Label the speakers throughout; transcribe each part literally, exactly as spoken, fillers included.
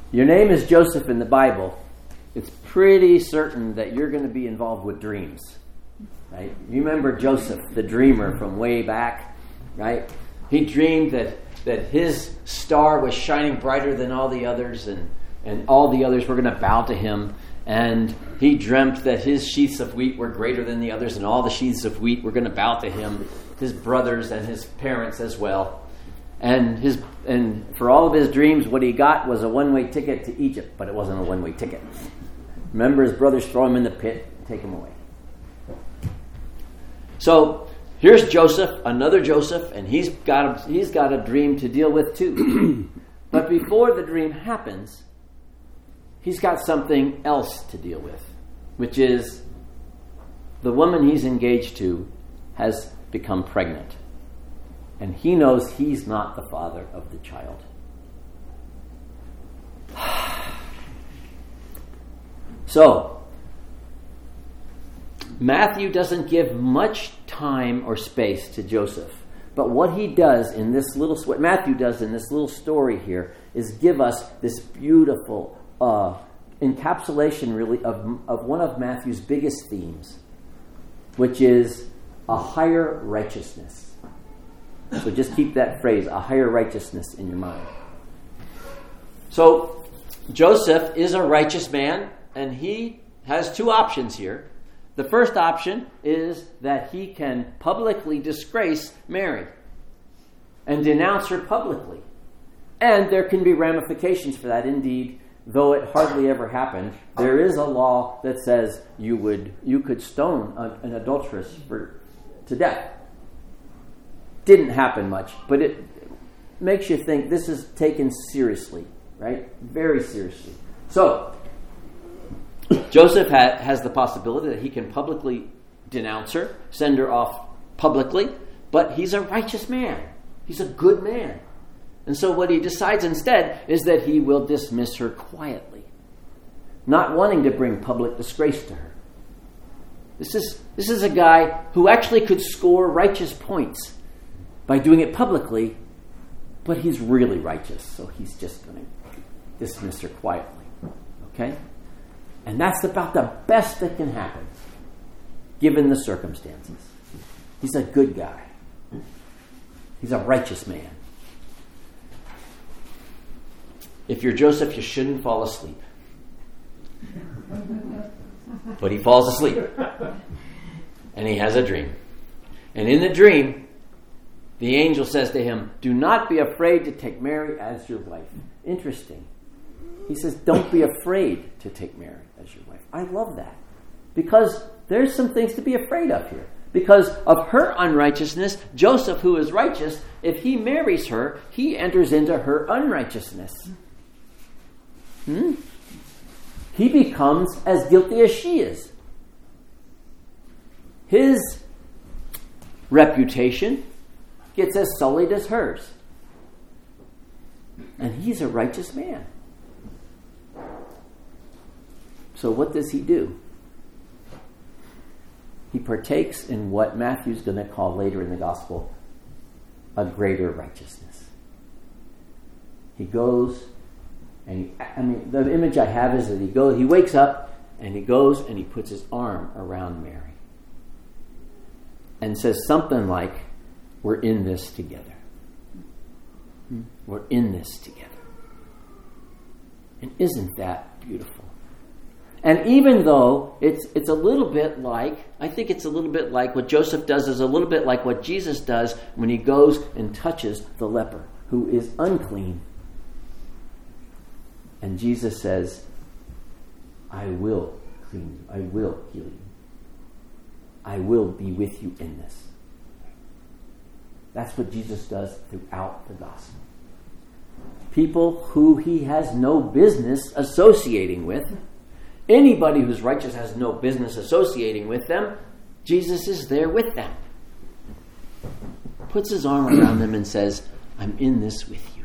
Speaker 1: your name is Joseph in the Bible, it's pretty certain that you're going to be involved with dreams. Right? You remember Joseph, the dreamer from way back, right? He dreamed that, that his star was shining brighter than all the others, and, and all the others were going to bow to him. And he dreamt that his sheaths of wheat were greater than the others, and all the sheaths of wheat were going to bow to him, his brothers and his parents as well. And his and for all of his dreams, what he got was a one-way ticket to Egypt, but it wasn't a one-way ticket. Remember, his brothers throw him in the pit, take him away. So here's Joseph, another Joseph, and he's got a, he's got a dream to deal with too. But before the dream happens, he's got something else to deal with, which is the woman he's engaged to has become pregnant. And he knows he's not the father of the child. So, Matthew doesn't give much time or space to Joseph. But what he does in this little, what Matthew does in this little story here is give us this beautiful uh, encapsulation, really, of, of one of Matthew's biggest themes, which is a higher righteousness. So just keep that phrase, a higher righteousness, in your mind. So Joseph is a righteous man, and he has two options here. The first option is that he can publicly disgrace Mary and denounce her publicly. And there can be ramifications for that. Indeed, though it hardly ever happened, there is a law that says you would you could stone a, an adulteress for, to death. Didn't happen much, but it makes you think this is taken seriously, right? Very seriously. So, Joseph ha- has the possibility that he can publicly denounce her, send her off publicly, but he's a righteous man. He's a good man. And so what he decides instead is that he will dismiss her quietly, not wanting to bring public disgrace to her. This is, this is a guy who actually could score righteous points by doing it publicly, but he's really righteous, so he's just going to dismiss her quietly. Okay? And that's about the best that can happen, given the circumstances. He's a good guy. He's a righteous man. If you're Joseph, you shouldn't fall asleep. But he falls asleep. And he has a dream. And in the dream, the angel says to him, "Do not be afraid to take Mary as your wife." Interesting. He says, don't be afraid to take Mary as your wife. I love that. Because there's some things to be afraid of here. Because of her unrighteousness, Joseph, who is righteous, if he marries her, he enters into her unrighteousness. Hmm? He becomes as guilty as she is. His reputation gets as sullied as hers. And he's a righteous man. So what does he do? He partakes in what Matthew's going to call later in the gospel a greater righteousness. He goes, and he, I mean, the image I have is that he goes, he wakes up, and he goes and he puts his arm around Mary and says something like, "We're in this together. We're in this together." And isn't that beautiful? And even though it's it's a little bit like, I think it's a little bit like what Joseph does is a little bit like what Jesus does when he goes and touches the leper who is unclean. And Jesus says, "I will clean you. I will heal you. I will be with you in this." That's what Jesus does throughout the gospel. People who he has no business associating with, anybody who's righteous has no business associating with them, Jesus is there with them. Puts his arm around them and says, "I'm in this with you."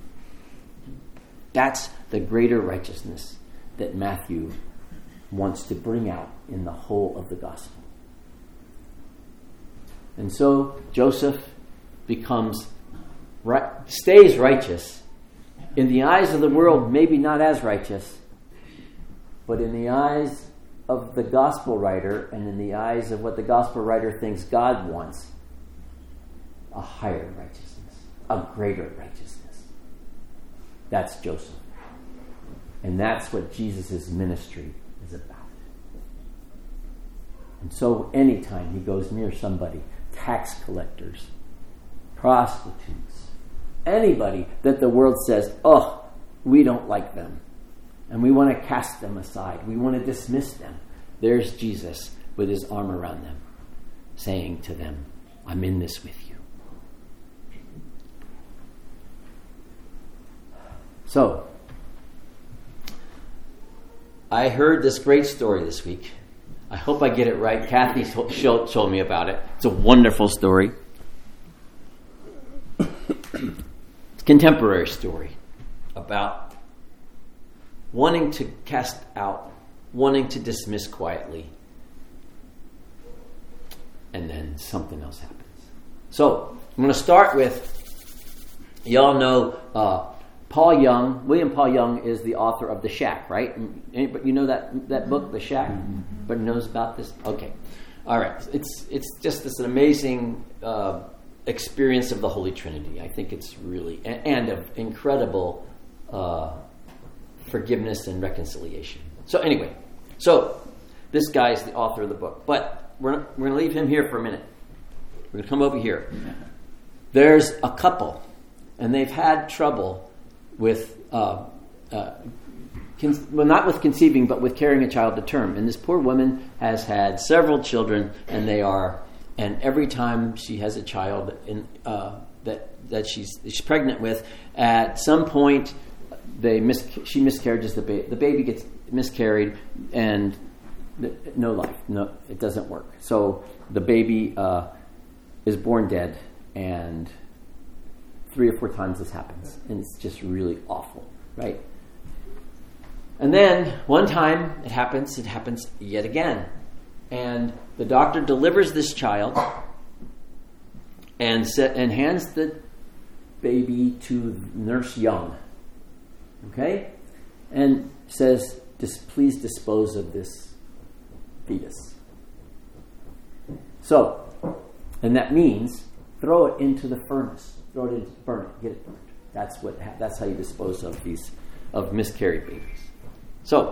Speaker 1: That's the greater righteousness that Matthew wants to bring out in the whole of the gospel. And so Joseph becomes, stays righteous, In the eyes of the world, maybe not as righteous, but in the eyes of the gospel writer and in the eyes of what the gospel writer thinks God wants, a higher righteousness, a greater righteousness. That's Joseph. And that's what Jesus' ministry is about. And so anytime he goes near somebody, tax collectors, prostitutes, anybody that the world says, oh, we don't like them, and we want to cast them aside, we want to dismiss them, there's Jesus with his arm around them, saying to them, I'm in this with you. So, I heard this great story this week. I hope I get it right. Kathy told, told me about it. It's a wonderful story. It's a contemporary story about wanting to cast out, wanting to dismiss quietly, and then something else happens. So, I'm going to start with, y'all know uh, Paul Young. William Paul Young is the author of The Shack, right? Anybody, you know that that book, The Shack? Everybody knows about this? Okay. All right. It's it's just this amazing uh, experience of the Holy Trinity. I think it's really, and, and of incredible uh, forgiveness and reconciliation. So anyway, so this guy is the author of the book. But we're, we're going to leave him here for a minute. We're going to come over here. There's a couple, and they've had trouble with, uh, uh, con- well, not with conceiving, but with carrying a child to term. And this poor woman has had several children, and they are, and every time she has a child in, uh, that that she's she's pregnant with, at some point, they mis- she miscarriages the baby. The baby gets miscarried, and th- no life. No, it doesn't work. So the baby uh, is born dead, and three or four times this happens, and it's just really awful, right? And then one time it happens, it happens yet again. And the doctor delivers this child and set, and hands the baby to Nurse Young, okay? And says, please dispose of this fetus. So, and that means throw it into the furnace. Throw it in, burn it, get it burned. That's what. That's how you dispose of these, of miscarried babies. So,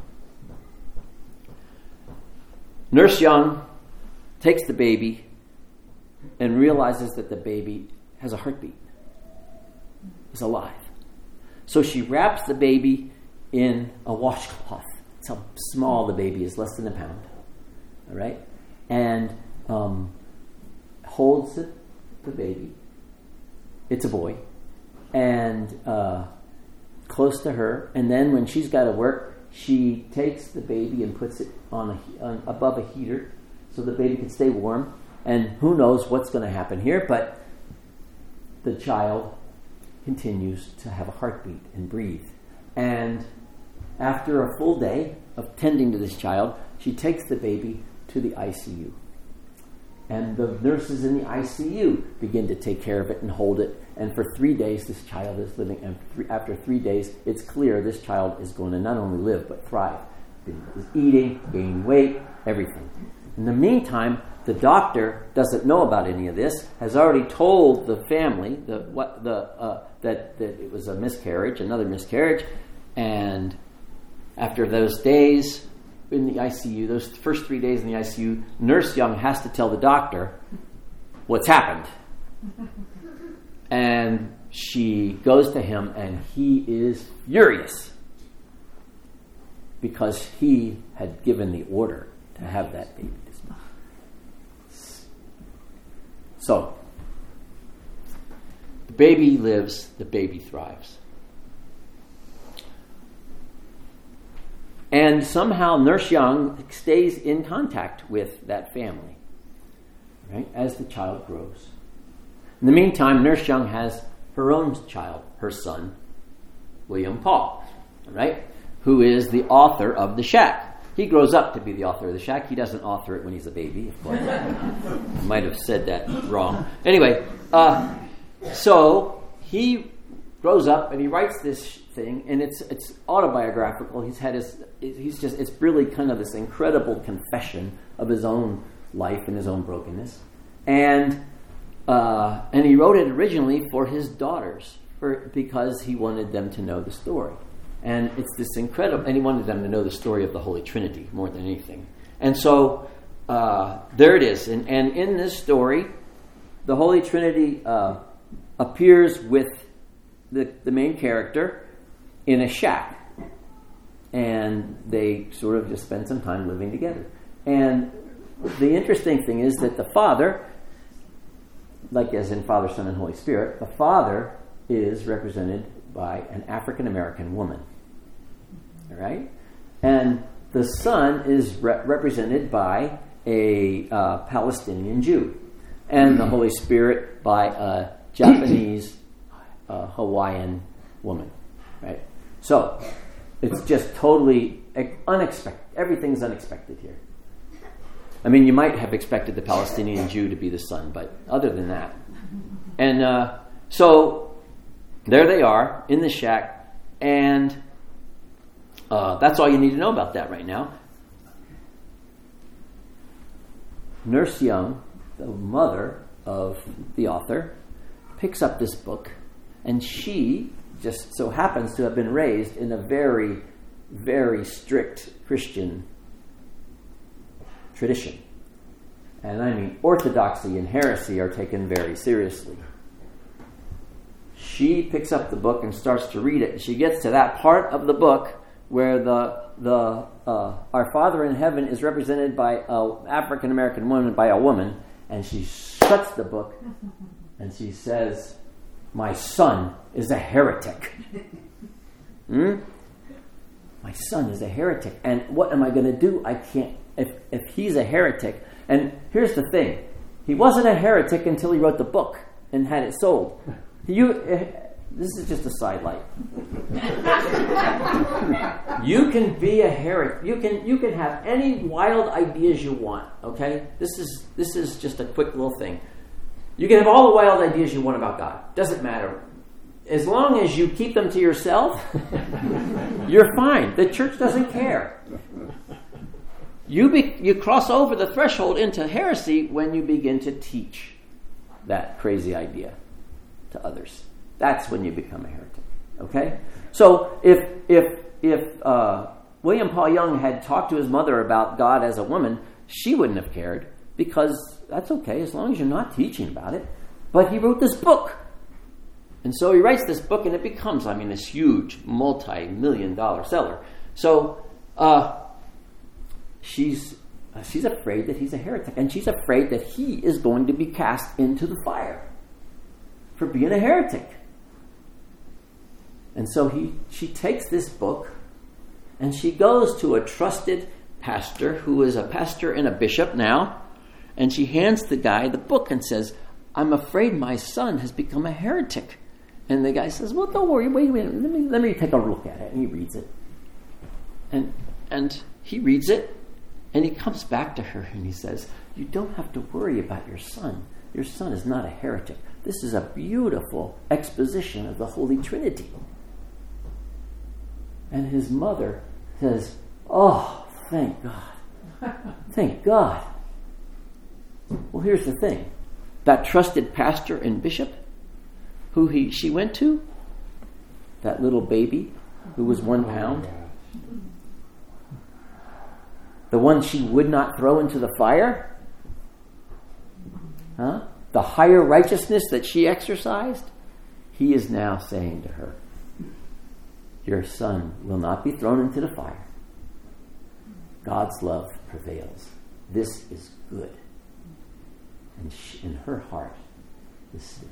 Speaker 1: Nurse Young takes the baby and realizes that the baby has a heartbeat. It's alive. So she wraps the baby in a washcloth. That's how small the baby is, less than a pound. All right, and um, holds it, the baby. It's a boy, and uh, close to her. And then when she's got to work, she takes the baby and puts it on, a, on above a heater so the baby can stay warm. And who knows what's going to happen here, but the child continues to have a heartbeat and breathe. And after a full day of tending to this child, she takes the baby to the I C U. And the nurses in the I C U begin to take care of it and hold it. And for three days, this child is living. And th- after three days, it's clear this child is going to not only live, but thrive. Is eating, gaining weight, everything. In the meantime, the doctor doesn't know about any of this, has already told the family the, what, the, uh, that, that it was a miscarriage, another miscarriage. And after those days in the I C U, those first three days in the I C U, Nurse Young has to tell the doctor what's happened. And she goes to him, and he is furious because he had given the order to have that baby dismissed. So, the baby lives, the baby thrives. And somehow Nurse Young stays in contact with that family, right, as the child grows. In the meantime, Nurse Young has her own child, her son, William Paul, right, who is the author of The Shack. He grows up to be the author of The Shack. He doesn't author it when he's a baby, of course. I might have said that wrong. Anyway, uh, so he grows up and he writes this thing, and it's it's autobiographical. He's had his he's just it's really kind of this incredible confession of his own life and his own brokenness, and uh, and he wrote it originally for his daughters, for because he wanted them to know the story, and it's this incredible, and he wanted them to know the story of the Holy Trinity more than anything, and so uh, there it is, and and in this story, the Holy Trinity uh, appears with the the main character in a shack, and they sort of just spend some time living together. And the interesting thing is that the Father, like as in Father, Son, and Holy Spirit, the Father is represented by an African American woman, all right, and the Son is re- represented by a uh, Palestinian Jew, and the Holy Spirit by a Japanese uh, Hawaiian woman, right? So it's just totally unexpected. Everything's unexpected here. I mean, you might have expected the Palestinian Jew to be the Son, but other than that. And uh, so there they are in the shack, and uh, that's all you need to know about that right now. Nurse Young, the mother of the author, picks up this book, and she just so happens to have been raised in a very, very strict Christian tradition. And I mean, orthodoxy and heresy are taken very seriously. She picks up the book and starts to read it. She gets to that part of the book where the the uh, our Father in heaven is represented by an African American woman, by a woman, and she shuts the book and she says, "My son is a heretic." Hmm? My son is a heretic, and what am I going to do? I can't. If if he's a heretic, and here's the thing, he wasn't a heretic until he wrote the book and had it sold. You, uh, this is just a sidelight. You can be a heretic. You can you can have any wild ideas you want. Okay, this is this is just a quick little thing. You can have all the wild ideas you want about God. Doesn't matter. As long as you keep them to yourself, you're fine. The church doesn't care. You be, you cross over the threshold into heresy when you begin to teach that crazy idea to others. That's when you become a heretic. Okay? So if if if uh, William Paul Young had talked to his mother about God as a woman, she wouldn't have cared, because that's okay as long as you're not teaching about it. But he wrote this book. And so he writes this book, and it becomes, I mean, this huge multi-million dollar seller. So uh, she's uh, she's afraid that he's a heretic, and she's afraid that he is going to be cast into the fire for being a heretic. And so he she takes this book, and she goes to a trusted pastor who is a pastor and a bishop now, and she hands the guy the book and says, "I'm afraid my son has become a heretic." And the guy says, "Well, don't worry, wait a minute, let me let me take a look at it." And he reads it. And and he reads it, and he comes back to her and he says, "You don't have to worry about your son. Your son is not a heretic. This is a beautiful exposition of the Holy Trinity." And his mother says, "Oh, thank God. Thank God." Well, here's the thing. That trusted pastor and bishop who he she went to, that little baby who was one pound, the one she would not throw into the fire, huh? The higher righteousness that she exercised, he is now saying to her, "Your son will not be thrown into the fire. God's love prevails. This is good." And she, in her heart, this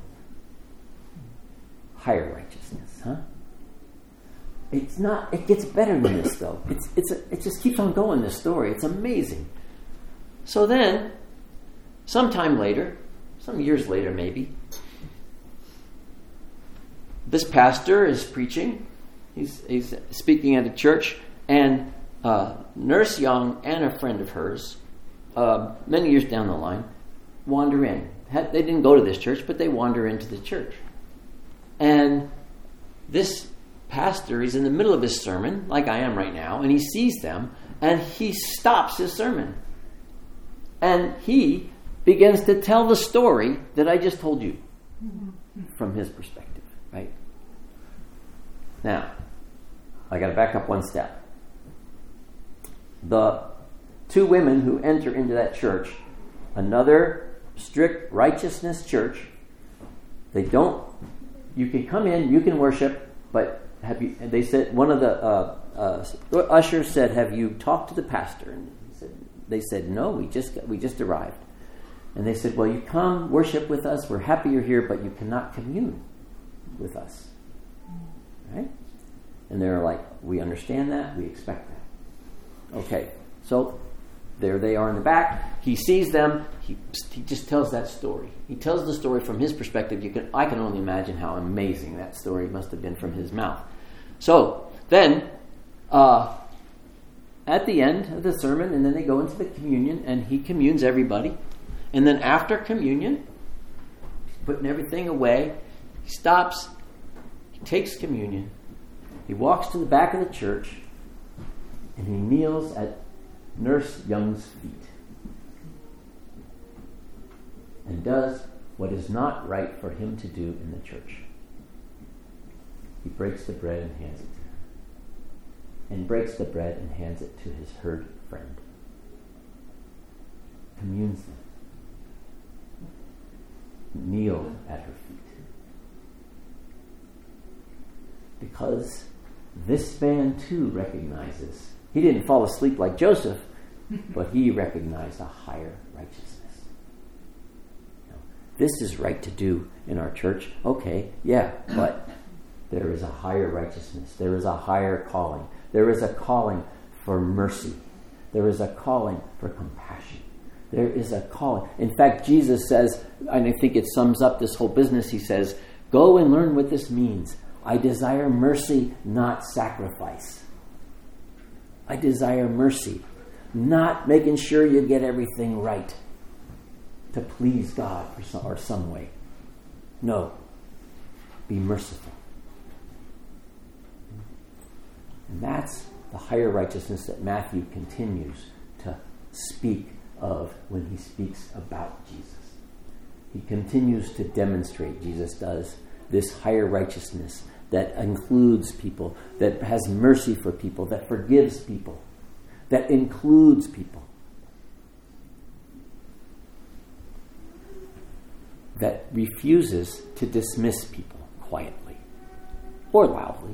Speaker 1: higher righteousness, huh? It's not. It gets better than this, though. It's it's a, it just keeps on going. This story. It's amazing. So then, sometime later, some years later, maybe, this pastor is preaching. He's he's speaking at a church, and uh, Nurse Young and a friend of hers, uh, many years down the line, wander in. They didn't go to this church, but they wander into the church. And this pastor is in the middle of his sermon, like I am right now, and he sees them, and he stops his sermon. And he begins to tell the story that I just told you from his perspective, right? Now, I got to back up one step. The two women who enter into that church, another strict righteousness church, they don't, you can come in, you can worship, but have you, and they said, one of the uh, uh, ushers said, have you talked to the pastor? And he said, they said, no, we just got, we just arrived. And they said, well, you come worship with us, we're happy you're here, but you cannot commune with us. Right? And they're like, we understand that, we expect that. Okay, so there they are in the back. He sees them. He, he just tells that story. He tells the story from his perspective. You can I can only imagine how amazing that story must have been from his mouth. So then, uh, at the end of the sermon, and then they go into the communion, and he communes everybody. And then after communion, he's putting everything away. He stops. He takes communion. He walks to the back of the church, and he kneels at Nurse Young's feet and does what is not right for him to do in the church. He breaks the bread and hands it to her, and breaks the bread and hands it to his herd friend. Communes them. Kneel at her feet. Because this man too recognizes, he didn't fall asleep like Joseph, but he recognized a higher righteousness. Now, this is right to do in our church. Okay, yeah, but there is a higher righteousness. There is a higher calling. There is a calling for mercy. There is a calling for compassion. There is a calling. In fact, Jesus says, and I think it sums up this whole business, he says, go and learn what this means. I desire mercy, not sacrifice. I desire mercy, not making sure you get everything right to please God or some, or some way. No, be merciful. And that's the higher righteousness that Matthew continues to speak of when he speaks about Jesus. He continues to demonstrate, Jesus does, this higher righteousness that includes people, that has mercy for people, that forgives people, that includes people, that refuses to dismiss people quietly or loudly,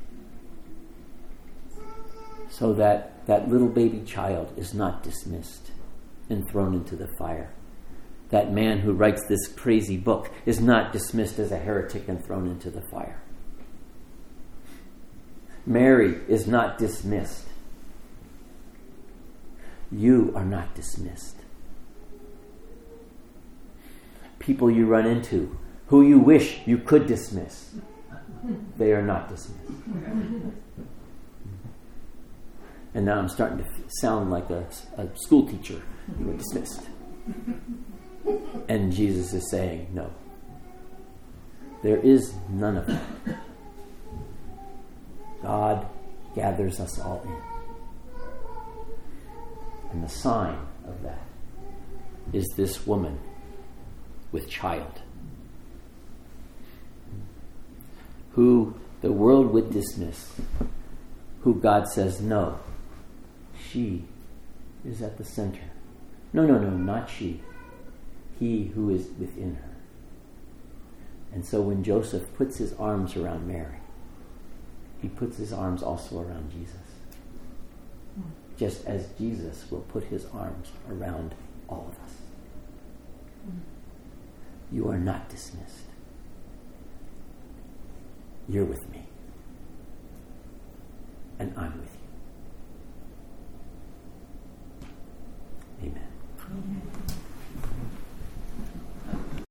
Speaker 1: so that that little baby child is not dismissed and thrown into the fire. That man who writes this crazy book is not dismissed as a heretic and thrown into the fire. Mary is not dismissed. You are not dismissed. People you run into, who you wish you could dismiss, they are not dismissed. And now I'm starting to sound like a, a school teacher. You were dismissed. And Jesus is saying, no. There is none of that. God gathers us all in. And the sign of that is this woman with child, who the world would dismiss, who God says, no, she is at the center. No, no, no, not she. He who is within her. And so when Joseph puts his arms around Mary, he puts his arms also around Jesus. Just as Jesus will put his arms around all of us. You are not dismissed. You're with me. And I'm with you.